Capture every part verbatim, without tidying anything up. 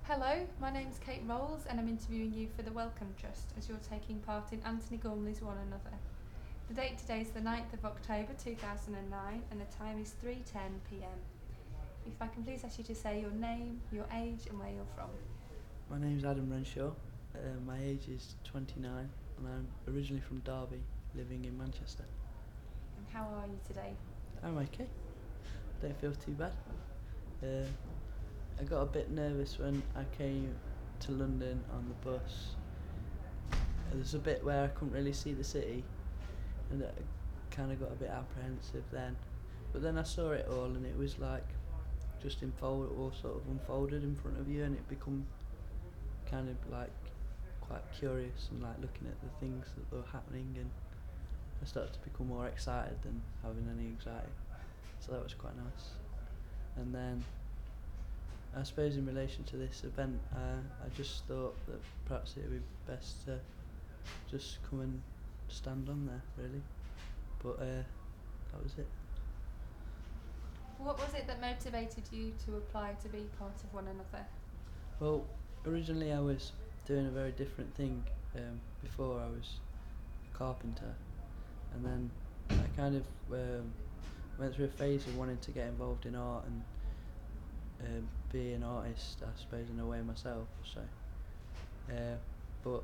Hello, my name's Kate Rolls and I'm interviewing you for the Wellcome Trust as you're taking part in Anthony Gormley's One Another. The date today is the ninth of October two thousand nine and the time is three ten p m. If I can please ask you to say your name, your age and where you're from. My name's Adam Renshaw. Uh, my age is twenty-nine and I'm originally from Derby, living in Manchester. And how are you today? I'm okay. Don't feel too bad. Uh, I got a bit nervous when I came to London on the bus. There's a bit where I couldn't really see the city and I kind of got a bit apprehensive then. But then I saw it all and it was like just unfold, all sort of unfolded in front of you, and it become kind of like quite curious and like looking at the things that were happening, and I started to become more excited than having any anxiety. So that was quite nice. And then I suppose in relation to this event, uh, I just thought that perhaps it would be best to just come and stand on there, really. But uh, that was it. What was it that motivated you to apply to be part of One Another? Well, originally I was doing a very different thing. Um, before I was a carpenter, and then I kind of um, went through a phase of wanting to get involved in art and um, be an artist, I suppose, in a way myself. So, uh, but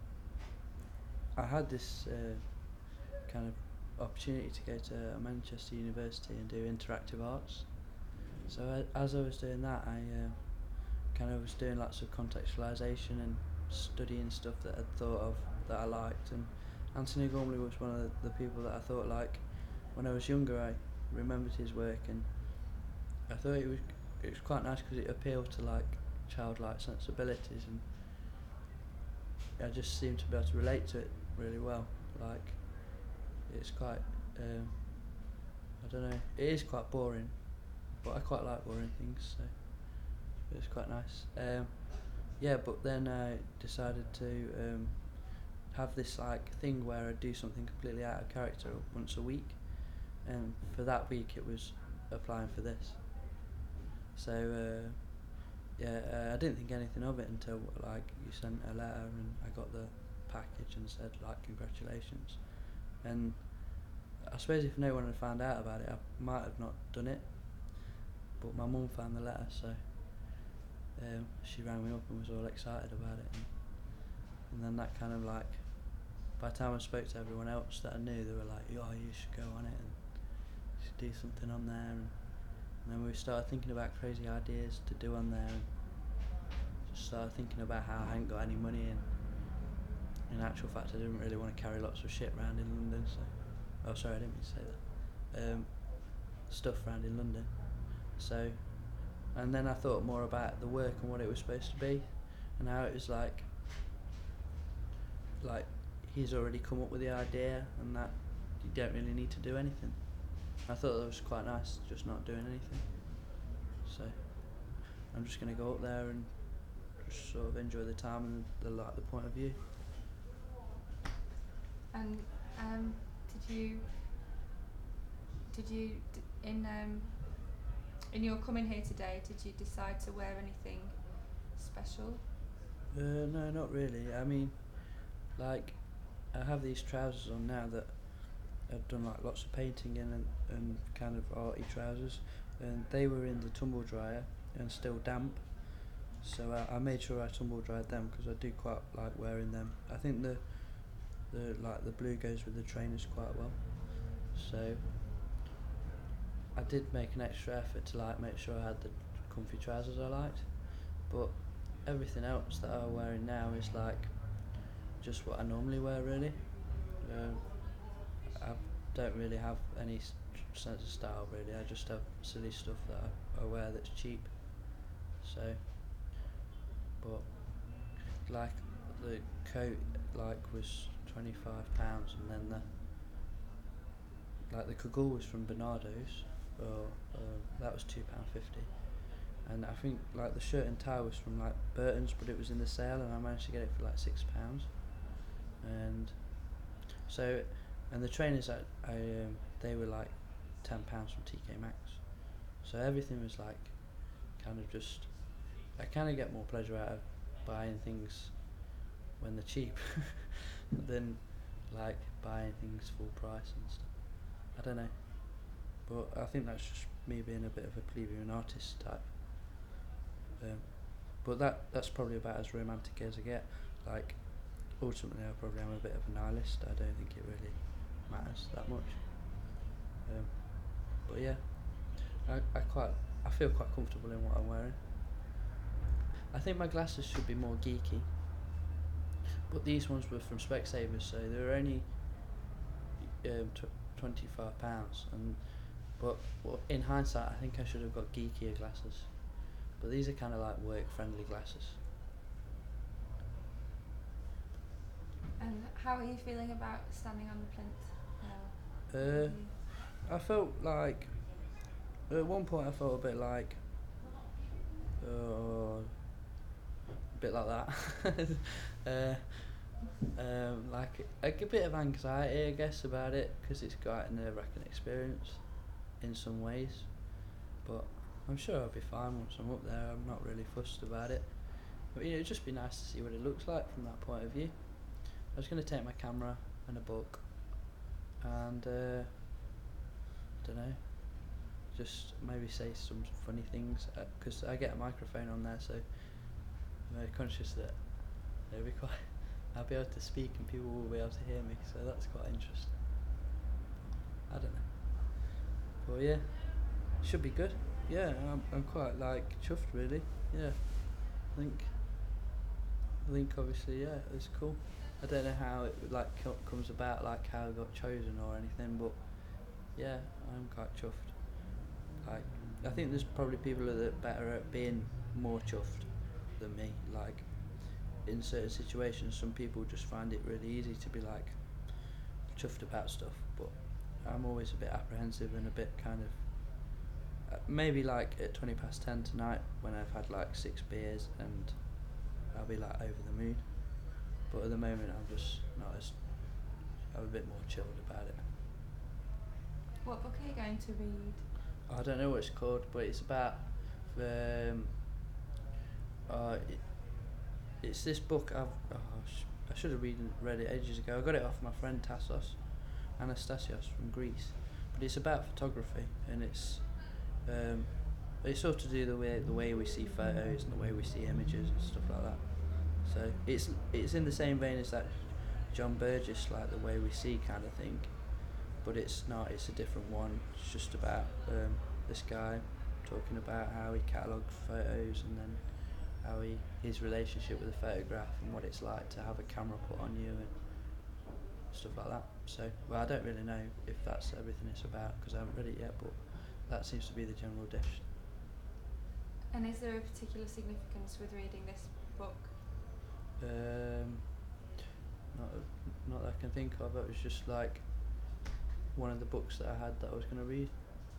I had this uh, kind of opportunity to go to Manchester University and do interactive arts. So I, as I was doing that, I uh, kind of was doing lots of contextualisation and studying stuff that I'd thought of that I liked. And Anthony Gormley was one of the, the people that I thought, like, when I was younger, I remembered his work, and I thought it was it was quite nice because it appealed to like childlike sensibilities, and I just seemed to be able to relate to it really well. Like, it's quite um, I don't know, it is quite boring, but I quite like boring things, so it was quite nice. Um, yeah, but then I decided to um, have this like thing where I do something completely out of character once a week, and for that week it was applying for this. So uh, yeah, uh, I didn't think anything of it until like you sent a letter and I got the package and said like congratulations. And I suppose if no one had found out about it, I might have not done it. But my mum found the letter, so um, she rang me up and was all excited about it. And, and then that kind of like, by the time I spoke to everyone else that I knew, they were like, "Oh, you should go on it and you should do something on there." And, and then we started thinking about crazy ideas to do on there, and just started thinking about how I hadn't got any money, and in actual fact I didn't really want to carry lots of shit around in London, so oh sorry I didn't mean to say that um, stuff around in London. So, and then I thought more about the work and what it was supposed to be, and how it was like like he's already come up with the idea and that you don't really need to do anything. I thought that was quite nice, just not doing anything. So I'm just going to go up there and just sort of enjoy the time and the, like the point of view. And um, did you did you d- in um, in your coming here today, did you decide to wear anything special? Uh, no, not really. I mean, like, I have these trousers on now that I've done like lots of painting in, and, and kind of arty trousers, and they were in the tumble dryer and still damp. So I, I made sure I tumble dried them because I do quite like wearing them. I think the the like the blue goes with the trainers quite well. So I did make an extra effort to like make sure I had the comfy trousers I liked, but everything else that I'm wearing now is like just what I normally wear, really. Um, I don't really have any s- sense of style, really. I just have silly stuff that I, I wear that's cheap. So, but like the coat like was twenty five pounds, and then the like the cagoule was from Bernardo's, or uh, that was two pound fifty. And I think like the shirt and tie was from like Burton's, but it was in the sale, and I managed to get it for like six pounds. And so, and the trainers I, I um, they were like ten pounds from T K Maxx. So everything was like kind of just I kind of get more pleasure out of buying things when they're cheap than like buying things full price and stuff. I don't know, but I think that's just me being a bit of a plebeian artist type. Um, but that that's probably about as romantic as I get. Like, ultimately, I probably am a bit of a nihilist. I don't think it really matters that much. Um, but yeah, I, I quite I feel quite comfortable in what I'm wearing. I think my glasses should be more geeky, but these ones were from Specsavers, so they were only um, tw- twenty-five pounds. And but well, in hindsight, I think I should have got geekier glasses. But these are kind of like work-friendly glasses. And how are you feeling about standing on the plinth now? Uh, Mhm. I felt like at one point I felt a bit like, uh, a bit like that. uh, um, like like a bit of anxiety, I guess, about it, because it's quite a nerve-wracking experience in some ways. But I'm sure I'll be fine once I'm up there. I'm not really fussed about it. But you know, it'd just be nice to see what it looks like from that point of view. I was going to take my camera and a book, and uh, don't know, just maybe say some funny things, because I get a microphone on there, so I'm very conscious that it'll be quite. I'll be able to speak and people will be able to hear me, so that's quite interesting. I don't know, but yeah, should be good. Yeah, I'm I'm quite like chuffed, really. Yeah, I think I think obviously, yeah, it's cool. I don't know how it like co- comes about, like how I got chosen or anything, but yeah, I'm quite chuffed. Like, I think there's probably people that are better at being more chuffed than me. Like, in certain situations, some people just find it really easy to be like chuffed about stuff, but I'm always a bit apprehensive and a bit kind of uh, maybe like at twenty past ten tonight when I've had like six beers and I'll be like over the moon. But at the moment, I'm just not as I'm a bit more chilled about it. What book are you going to read? I don't know what it's called, but it's about um, uh, it, it's this book I've oh, sh- I should have read, read it ages ago. I got it off my friend Tassos Anastasios from Greece, but it's about photography, and it's um, it's sort of to do the way the way we see photos and the way we see images and stuff like that. So it's it's in the same vein as that John Burgess, like the way we see kind of thing, but it's not. It's a different one. It's just about um, this guy talking about how he catalogued photos and then how he his relationship with a photograph and what it's like to have a camera put on you and stuff like that. So, well, I don't really know if that's everything it's about because I haven't read it yet, but that seems to be the general dish. And is there a particular significance with reading this book? Um, not not that I can think of. It was just like one of the books that I had that I was going to read.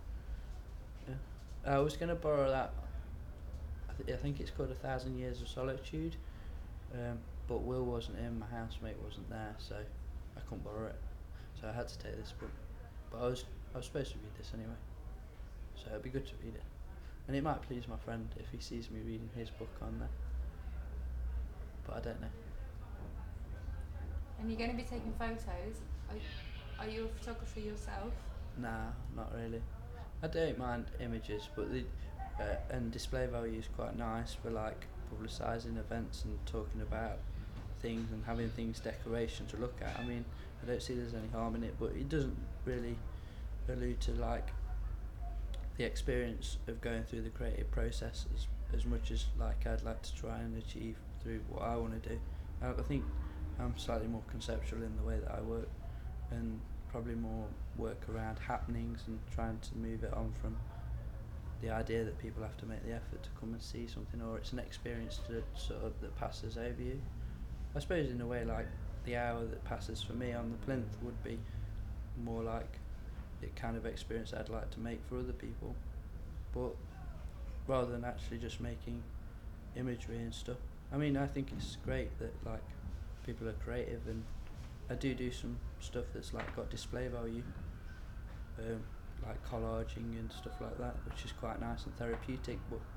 Yeah, I was going to borrow that. I, th- I think it's called A Thousand Years of Solitude, um, but Will wasn't in, my housemate wasn't there, so I couldn't borrow it. So I had to take this book. But I was I was supposed to read this anyway, so it'd be good to read it. And it might please my friend if he sees me reading his book on there. But I don't know. And you're going to be taking photos. Are, are you a photographer yourself? Nah, not really. I don't mind images, but the uh, and display value is quite nice for like publicising events and talking about things and having things decoration to look at. I mean, I don't see there's any harm in it, but it doesn't really allude to like the experience of going through the creative process as as much as like I'd like to try and achieve through what I want to do. I, I think I'm slightly more conceptual in the way that I work, and probably more work around happenings and trying to move it on from the idea that people have to make the effort to come and see something, or it's an experience to sort of that passes over you. I suppose in a way like the hour that passes for me on the plinth would be more like the kind of experience I'd like to make for other people, but rather than actually just making imagery and stuff. I mean, I think it's great that like people are creative, and I do do some stuff that's like got display value, um, like collaging and stuff like that, which is quite nice and therapeutic. But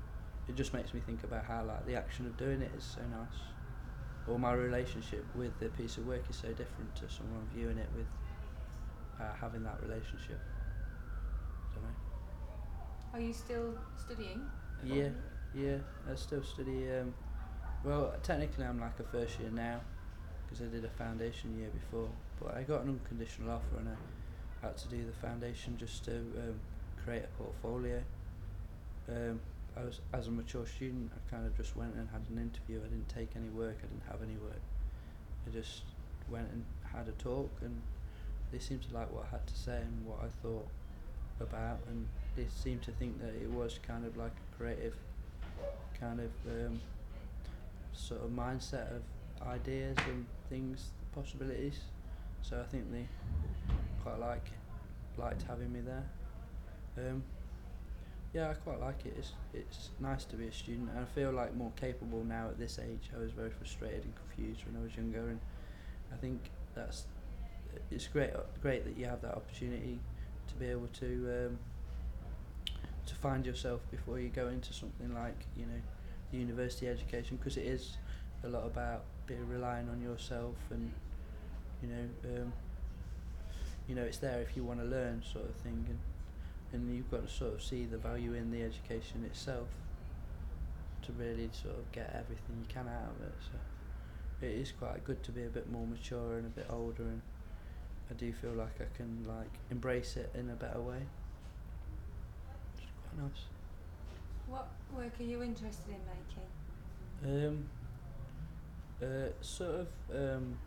it just makes me think about how like the action of doing it is so nice, or my relationship with the piece of work is so different to someone viewing it with uh, having that relationship. I don't know. Are you still studying? Yeah, yeah. I still study. Um, well, technically, I'm like a first year now because I did a foundation year before. But I got an unconditional offer and I had to do the foundation just to um, create a portfolio. Um, I was as a mature student. I kind of just went and had an interview. I didn't take any work. I didn't have any work. I just went and had a talk, and they seemed to like what I had to say and what I thought about, and they seemed to think that it was kind of like a creative kind of um, sort of mindset of ideas and things, possibilities. So I think they quite like liked having me there. Um, yeah, I quite like it. It's it's nice to be a student, and I feel like more capable now at this age. I was very frustrated and confused when I was younger, and I think that's it's great great that you have that opportunity to be able to um, to find yourself before you go into something like, you know, the university education, because it is a lot about being relying on yourself, and you know um, you know it's there if you want to learn, sort of thing, and and you've got to sort of see the value in the education itself to really sort of get everything you can out of it. So it is quite good to be a bit more mature and a bit older, and I do feel like I can like embrace it in a better way. It's quite nice. What work are you interested in making? Um, uh, sort of um,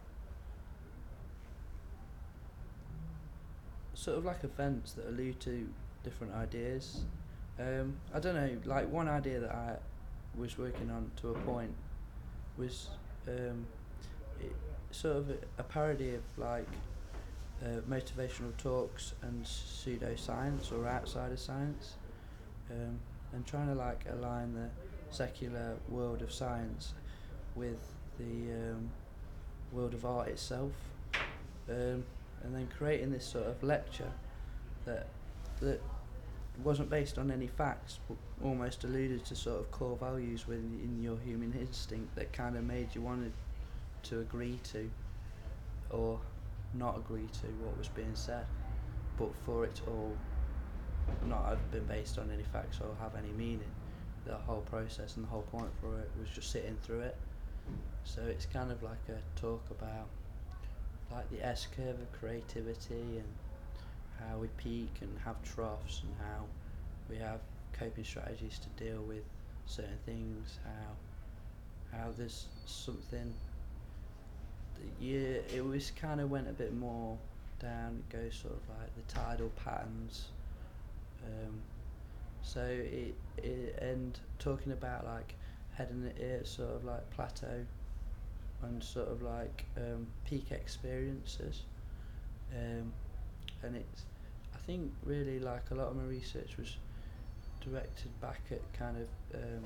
sort of like events that allude to different ideas. Um, I don't know, like one idea that I was working on to a point was um, it, sort of a, a parody of like uh, motivational talks and pseudoscience or outsider science, um, and trying to like align the secular world of science with the um, world of art itself, um, and then creating this sort of lecture that that wasn't based on any facts, but almost alluded to sort of core values within your human instinct that kind of made you want to agree to or not agree to what was being said, but for it to all not have been based on any facts or have any meaning. The whole process and the whole point for it was just sitting through it. So it's kind of like a talk about like the S curve of creativity and how we peak and have troughs, and how we have coping strategies to deal with certain things, how how there's something that yeah, it was kind of went a bit more down, it goes sort of like the tidal patterns, um, so it, it and talking about like heading it sort of like plateau and sort of like um, peak experiences, um, and it's I think really like a lot of my research was directed back at kind of um,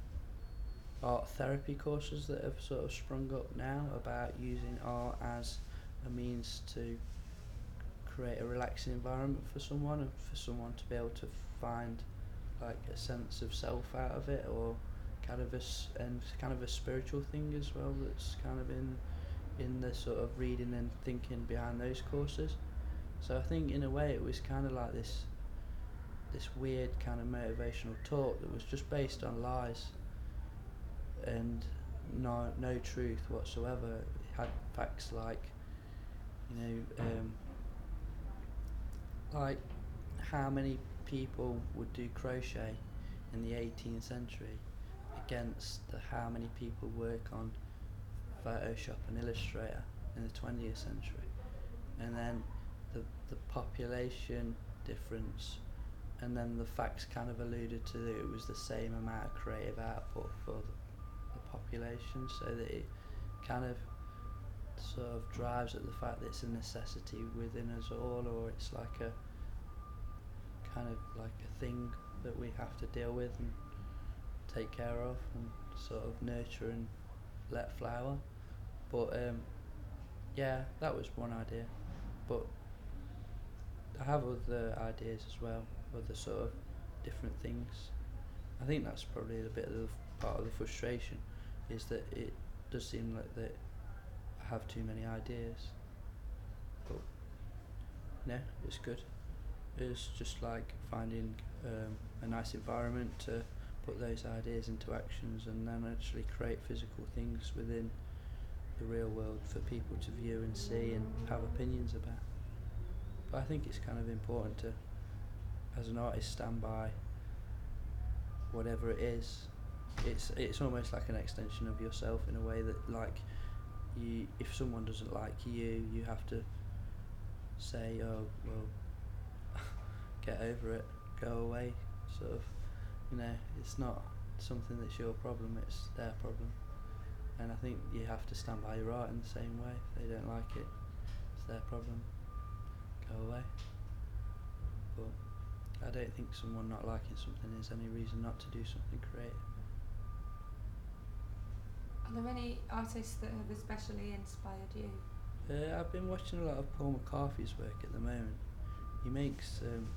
art therapy courses that have sort of sprung up now about using art as a means to create a relaxing environment for someone, and for someone to be able to find like a sense of self out of it, or kind of a s- and kind of a spiritual thing as well that's kind of in in the sort of reading and thinking behind those courses. So I think in a way it was kind of like this this weird kind of motivational talk that was just based on lies and no no truth whatsoever. It had facts like, you know, um, like how many people would do crochet in the eighteenth century against the how many people work on Photoshop and Illustrator in the twentieth century, and then the the population difference, and then the facts kind of alluded to that it was the same amount of creative output for the, the population, so that it kind of sort of drives at the fact that it's a necessity within us all, or it's like a kind of like a thing that we have to deal with and take care of and sort of nurture and let flower. But um, yeah, that was one idea. But I have other ideas as well, other sort of different things. I think that's probably a bit of the part of the frustration, is that it does seem like that I have too many ideas. But no, it's good. It's just like finding um, a nice environment to put those ideas into actions and then actually create physical things within the real world for people to view and see and have opinions about. But I think it's kind of important to, as an artist, stand by whatever it is. It's it's almost like an extension of yourself in a way that, like, you, if someone doesn't like you, you have to say, oh well, get over it, go away, sort of. You know, it's not something that's your problem, it's their problem. And I think you have to stand by your art in the same way. If they don't like it, it's their problem, go away. But I don't think someone not liking something is any reason not to do something creative. Are there any artists that have especially inspired you? Uh, I've been watching a lot of Paul McCarthy's work at the moment. He makes um,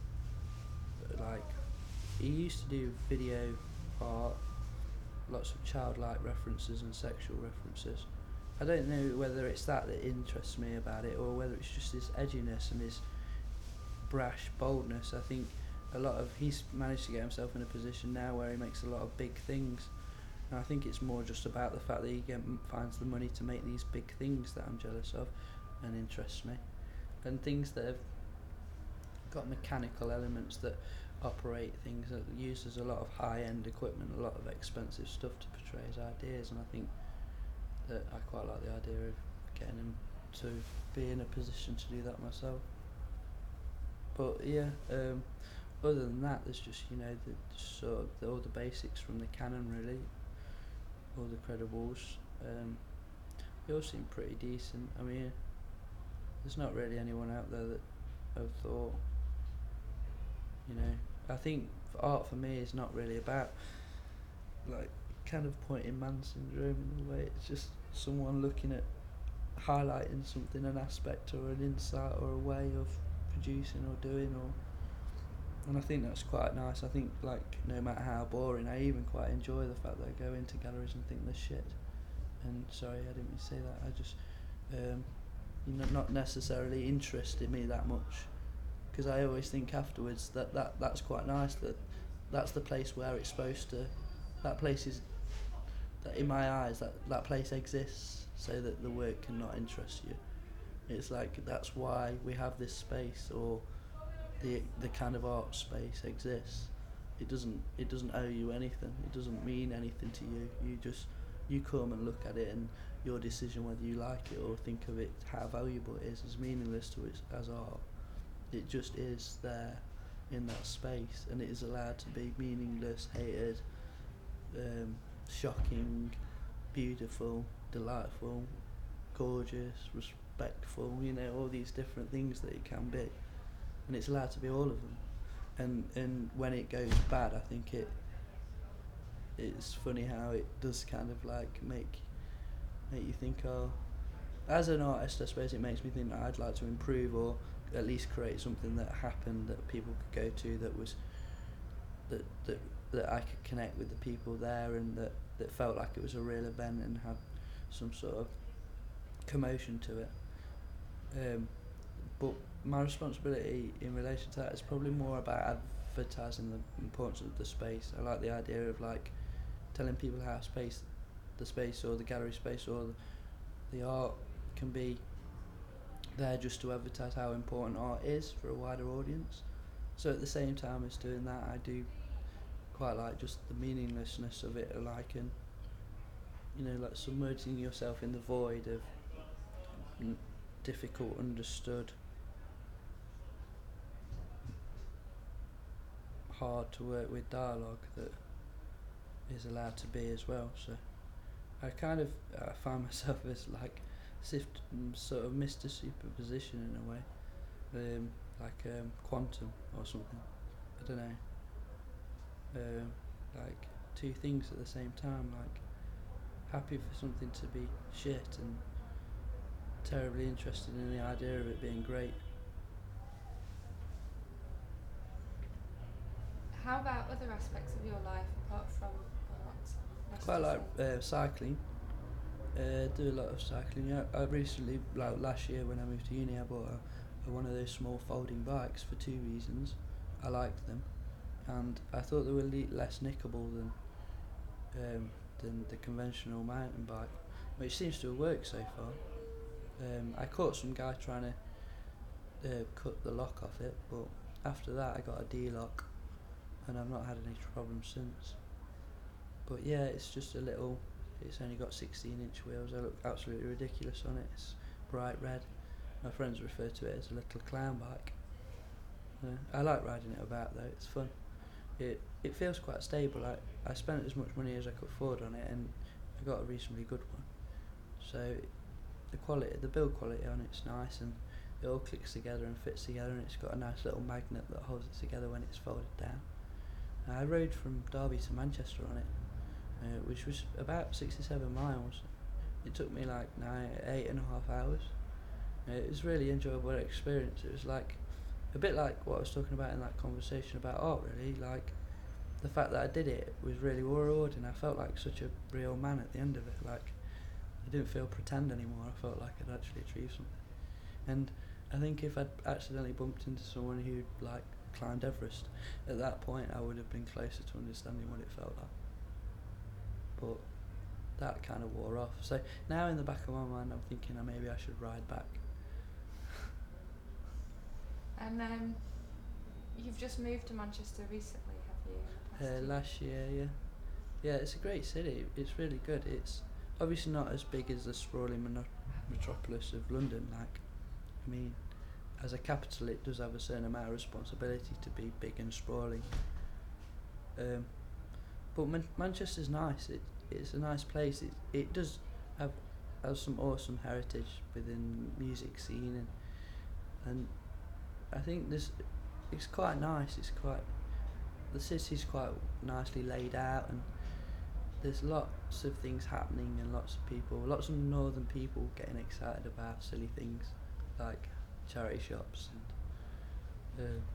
like he used to do video art, lots of childlike references and sexual references. I don't know whether it's that that interests me about it or whether it's just his edginess and his brash boldness. I think a lot of he's managed to get himself in a position now where he makes a lot of big things, and I think it's more just about the fact that he get, finds the money to make these big things that I'm jealous of and interests me, and things that have got mechanical elements that operate things that uses a lot of high-end equipment, a lot of expensive stuff to portray his ideas. And I think that I quite like the idea of getting him to be in a position to do that myself. But yeah, um, other than that, there's just, you know, the sort of the, all the basics from the canon, really, all the credibles. Um, they all seem pretty decent. I mean, there's not really anyone out there that I've thought, you know, I think art for me is not really about like kind of pointing man syndrome in a way. It's just someone looking at highlighting something, an aspect or an insight or a way of producing or doing, or and I think that's quite nice. I think, like, no matter how boring, I even quite enjoy the fact that I go into galleries and think they're shit. And sorry, I didn't mean to say that. I just um, you know, not necessarily interested me that much, because I always think afterwards that, that that's quite nice, that that's the place where it's supposed to, that place is, that in my eyes, that, that place exists so that the work cannot interest you. It's like, that's why we have this space, or the the kind of art space exists. It doesn't it doesn't owe you anything. It doesn't mean anything to you. You just, you come and look at it, and your decision whether you like it or think of it, how valuable it is, is meaningless to it as art. It just is there in that space, and it is allowed to be meaningless, hated, um, shocking, beautiful, delightful, gorgeous, respectful, you know, all these different things that it can be, and it's allowed to be all of them. And and when it goes bad, I think it it's funny how it does kind of like make make you think, oh, as an artist, I suppose it makes me think that I'd like to improve, or at least create something that happened that people could go to, that was that that that I could connect with the people there, and that that felt like it was a real event and had some sort of commotion to it. Um, but my responsibility in relation to that is probably more about advertising the importance of the space. I like the idea of like telling people how space, the space or the gallery space or the, the art can be there just to advertise how important art is for a wider audience. So at the same time as doing that, I do quite like just the meaninglessness of it, like, and you know, like submerging yourself in the void of n- difficult, understood, hard to work with dialogue that is allowed to be as well. So I kind of uh, find myself as like as if mm, sort of Mister Superposition in a way, um, like um, quantum or something. I don't know. Um, like two things at the same time. Like happy for something to be shit and terribly interested in the idea of it being great. How about other aspects of your life apart from what? Quite like uh, cycling. Uh, do a lot of cycling. Yeah, I recently, like last year when I moved to uni, I bought a, a one of those small folding bikes for two reasons. I liked them, and I thought they were le- less nickable than um, than the conventional mountain bike, which seems to have worked so far. Um, I caught some guy trying to uh, cut the lock off it, but after that I got a D-lock, and I've not had any problems since. But yeah, it's just a little. It's only got sixteen inch wheels. They look absolutely ridiculous on it. It's bright red. My friends refer to it as a little clown bike. Yeah, I like riding it about though. It's fun. It it feels quite stable. I I spent as much money as I could afford on it, and I got a reasonably good one. So the quality, the build quality on it's nice, and it all clicks together and fits together, and it's got a nice little magnet that holds it together when it's folded down. And I rode from Derby to Manchester on it, uh, which was about sixty-seven miles. It took me like nine, eight and a half hours. Uh, it was a really enjoyable experience. It was like a bit like what I was talking about in that conversation about art, really. Like the fact that I did it was really rewarding. I felt like such a real man at the end of it. Like I didn't feel pretend anymore. I felt like I'd actually achieved something. And I think if I'd accidentally bumped into someone who'd like climbed Everest, at that point I would have been closer to understanding what it felt like. But that kind of wore off. So now in the back of my mind I'm thinking uh, maybe I should ride back. And um, you've just moved to Manchester recently, have you? In the past Uh, year? last year, yeah. Yeah, it's a great city. It's really good. It's obviously not as big as the sprawling mono- metropolis of London. Like, I mean, as a capital, it does have a certain amount of responsibility to be big and sprawling. Um, but Man- Manchester's nice. It it's a nice place. It it does have has some awesome heritage within the music scene, and and I think this it's quite nice. It's quite the city's quite nicely laid out, and there's lots of things happening and lots of people, lots of northern people getting excited about silly things like charity shops and uh,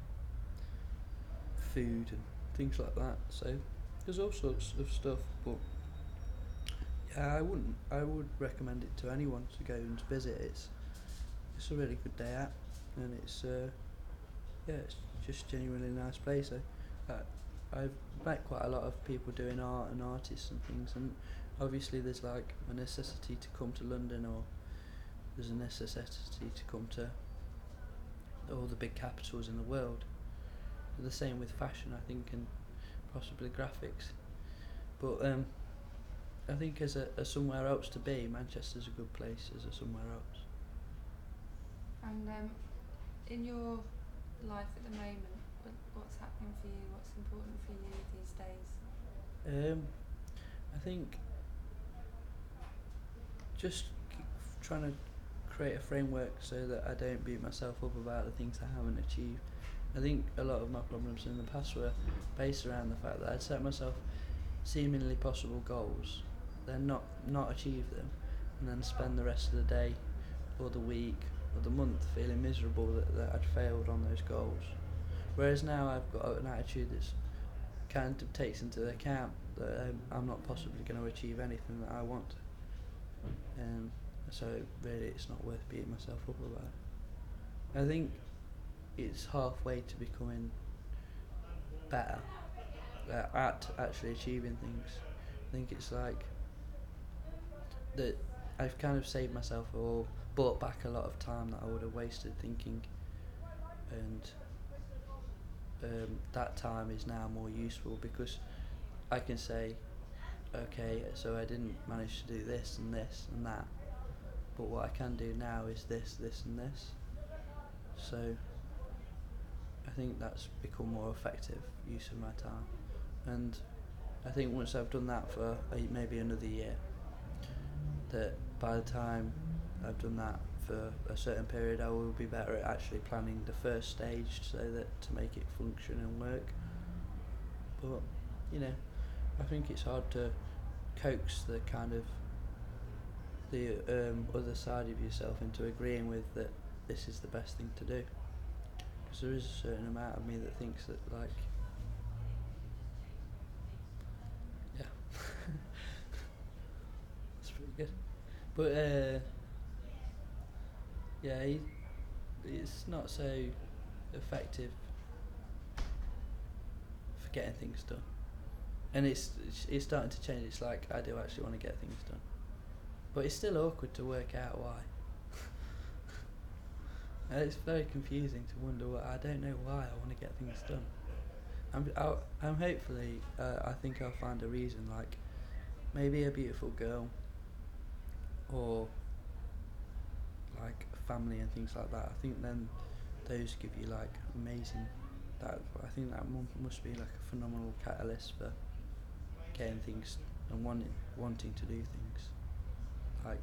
food and things like that. So there's all sorts of stuff, but yeah, I wouldn't. I would recommend it to anyone to go and visit. It's it's a really good day out, and it's uh, yeah, it's just genuinely a nice place. I, I, I've met quite a lot of people doing art and artists and things, and obviously there's like a necessity to come to London, or there's a necessity to come to all the big capitals in the world. The same with fashion, I think, and possibly graphics. But um, I think as a as somewhere else to be, Manchester's a good place as a somewhere else. And um, in your life at the moment, what, what's happening for you? What's important for you these days? Um, I think just keep trying to create a framework so that I don't beat myself up about the things I haven't achieved. I think a lot of my problems in the past were based around the fact that I'd set myself seemingly possible goals, then not not achieve them, and then spend the rest of the day or the week or the month feeling miserable that, that I'd failed on those goals. Whereas now I've got an attitude that's kind of takes into account that um, I'm not possibly going to achieve anything that I want. Um, so really it's not worth beating myself up about it. I think it's halfway to becoming better uh, at actually achieving things. I think it's like that I've kind of saved myself or bought back a lot of time that I would have wasted thinking, and um, that time is now more useful because I can say, okay, so I didn't manage to do this and this and that, but what I can do now is this, this and this. So I think that's become more effective use of my time, and I think once I've done that for a, maybe another year, that by the time I've done that for a certain period, I will be better at actually planning the first stage so that to make it function and work. But you know, I think it's hard to coax the kind of the um, other side of yourself into agreeing with that this is the best thing to do, because there is a certain amount of me that thinks that like good. But uh, yeah, he, it's not so effective for getting things done. And it's it's- it's starting to change. It's like I do actually want to get things done, but it's still awkward to work out why. And it's very confusing to wonder what I don't know why I want to get things done. I'm I'll, I'm hopefully uh, I think I'll find a reason, like maybe a beautiful girl, or like family and things like that. I think then those give you like amazing. That I think that mu- must be like a phenomenal catalyst for getting things and wanting wanting to do things. Like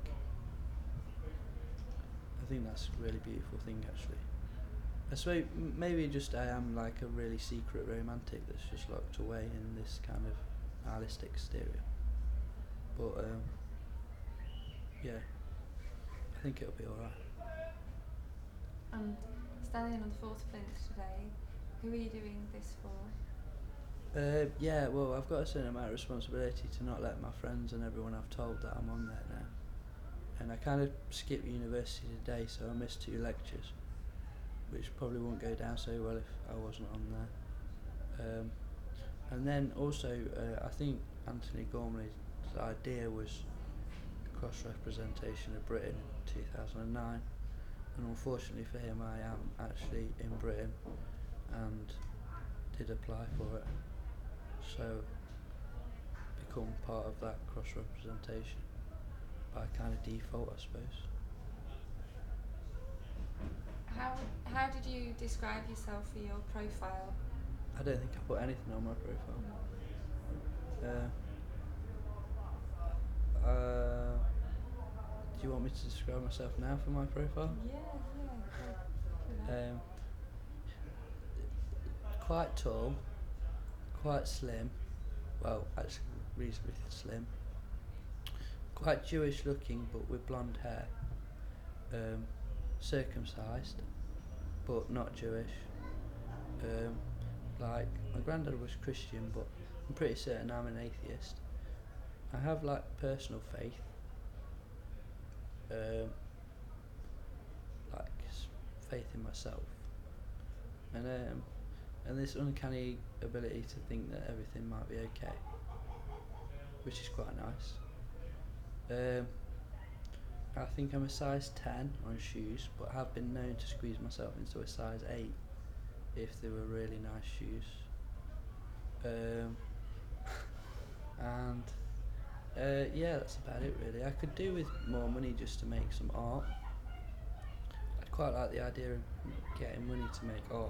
I think that's a really beautiful thing actually. I suppose m- maybe just I am like a really secret romantic that's just locked away in this kind of nihilistic exterior. But um, yeah, I think it'll be alright. And standing on the fourth plinth today, who are you doing this for? Uh, yeah, well, I've got a certain amount of responsibility to not let my friends and everyone I've told that I'm on there now. And I kind of skipped university today, so I missed two lectures, which probably won't go down so well if I wasn't on there. Um, and then also, uh, I think Anthony Gormley's idea was cross-representation of Britain in two thousand nine, and unfortunately for him, I am actually in Britain and did apply for it, so become part of that cross-representation by kind of default, I suppose. How how did you describe yourself for your profile? I don't think I put anything on my profile. Uh, uh, do you want me to describe myself now for my profile? Yeah, yeah. Go, go Um, quite tall, quite slim, well, actually reasonably slim, quite Jewish looking but with blonde hair, um, circumcised but not Jewish. Um, like, my granddad was Christian, but I'm pretty certain I'm an atheist. I have like personal faith, um, like s- faith in myself, and um, and this uncanny ability to think that everything might be okay, which is quite nice. Um, I think I'm a size ten on shoes, but have been known to squeeze myself into a size eight if they were really nice shoes. Um, and uh, yeah, that's about it really. I could do with more money just to make some art. I'd quite like the idea of getting money to make art.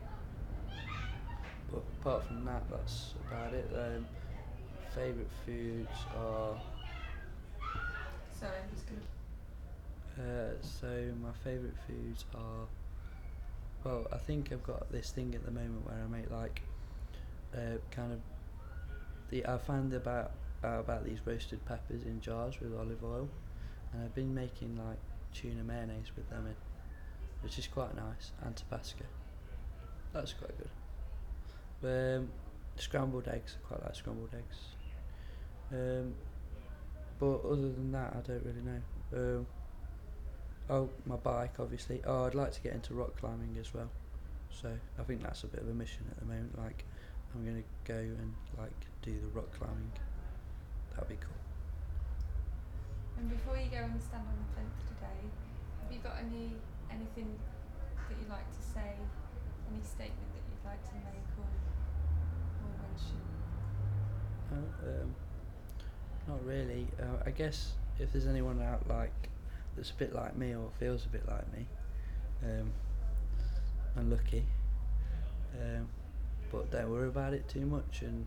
But apart from that, that's about it. Um, favourite foods are. Sorry, I'm just gonna. Uh, so my favourite foods are. Well, I think I've got this thing at the moment where I make like, uh, kind of. The I found about uh, about these roasted peppers in jars with olive oil, and I've been making like tuna mayonnaise with them in, which is quite nice, and Tabasco. That's quite good. Um, scrambled eggs, I quite like scrambled eggs. Um, but other than that, I don't really know. Um, oh, my bike, obviously. Oh, I'd like to get into rock climbing as well. So I think that's a bit of a mission at the moment. Like, I'm gonna go and like do the rock climbing. That'd be cool. And before you go and stand on the plinth today, have you got any anything that you'd like to say? Any statement that you'd like to make or or mention? Uh, um, not really. Uh, I guess if there's anyone out like that's a bit like me or feels a bit like me, um, unlucky. Um, but don't worry about it too much and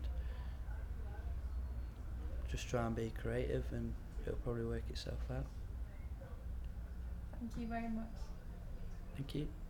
just try and be creative and it'll probably work itself out. Thank you very much. Thank you.